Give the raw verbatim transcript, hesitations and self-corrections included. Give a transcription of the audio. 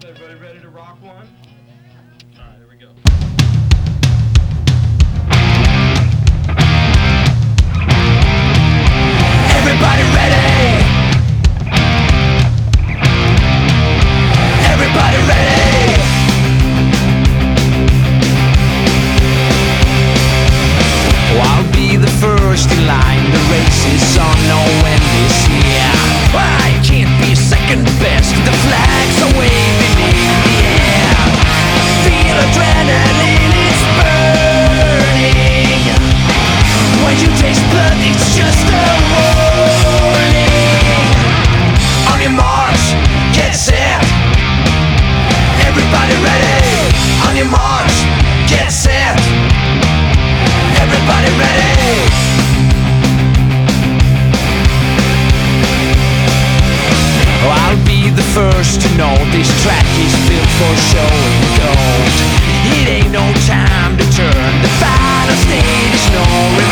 Everybody ready to rock one? Alright, here we go. Everybody ready? Everybody ready? Oh, I'll be the first in line. The race is on, no end is here. I can't be second best. The flags are waving in the air. Feel adrenaline, it's burning. When you taste blood, it's just a warning. On your march, get set. Everybody ready? On your march, get set. Everybody ready? Oh, I'll be the first to know this track is built for showing gold. It ain't no time to turn. The final state is no